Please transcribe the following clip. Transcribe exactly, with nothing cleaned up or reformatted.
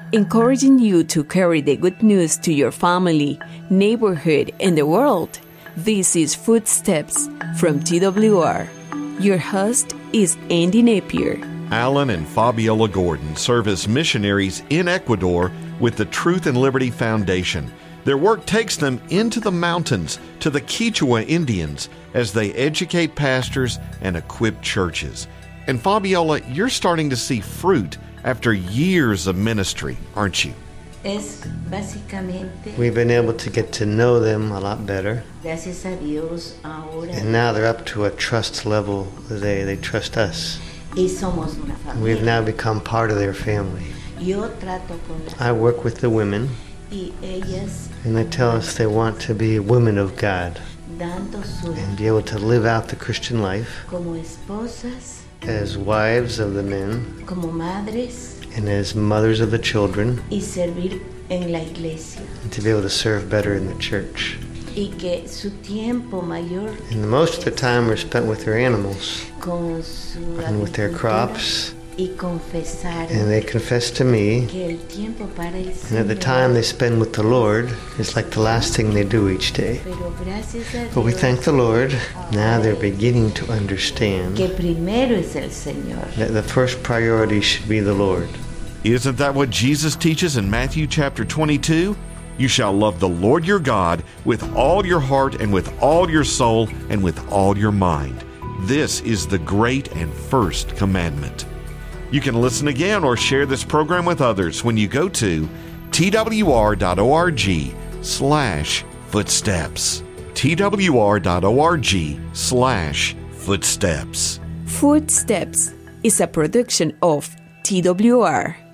encouraging you to carry the good news to your family, neighborhood, and the world. This is Footsteps from T W R. Your host is Andy Napier. Alan and Fabiola Gordon serve as missionaries in Ecuador with the Truth and Liberty Foundation. Their work takes them into the mountains to the Quechua Indians as they educate pastors and equip churches. And Fabiola, you're starting to see fruit after years of ministry, aren't you? Es básicamente, We've been able to get to know them a lot better. gracias a Dios, ahora And now they're up to a trust level. They, they trust us. y somos una We've familia. now become part of their family. Yo trato con las I work with the women, y ellas and they tell us they want to be women of God dando su and be able to live out the Christian life como esposas, as wives of the men como madres and as mothers of the children, y servir en la iglesia. and to be able to serve better in the church. Y que su tiempo mayor And most of the time are spent with their animals con su and with their agricultura crops, y confesar and they confess to me. que el tiempo para el And at the Señor, time they spend with the Lord is like the last thing they do each day. pero gracias a But we Dios thank the Lord. Now they're beginning to understand que primero es el Señor. that the first priority should be the Lord. Isn't that what Jesus teaches in Matthew chapter twenty-two? You shall love the Lord your God with all your heart and with all your soul and with all your mind. This is the great and first commandment. You can listen again or share this program with others when you go to twr.org slash footsteps. twr.org slash footsteps. Footsteps is a production of T W R.